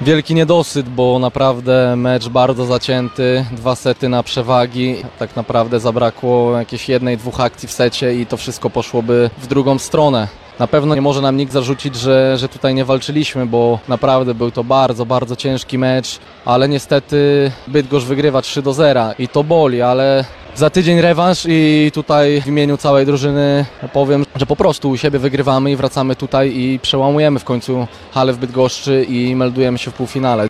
Wielki niedosyt, bo naprawdę mecz bardzo zacięty, 2 sety na przewagi. Tak naprawdę zabrakło jakieś 1-2 akcji w secie i to wszystko poszłoby w drugą stronę. Na pewno nie może nam nikt zarzucić, że tutaj nie walczyliśmy, bo naprawdę był to bardzo, bardzo ciężki mecz, ale niestety Bydgoszcz wygrywa 3-0 i to boli, ale za tydzień rewanż i tutaj w imieniu całej drużyny powiem, że po prostu u siebie wygrywamy i wracamy tutaj i przełamujemy w końcu halę w Bydgoszczy i meldujemy się w półfinale.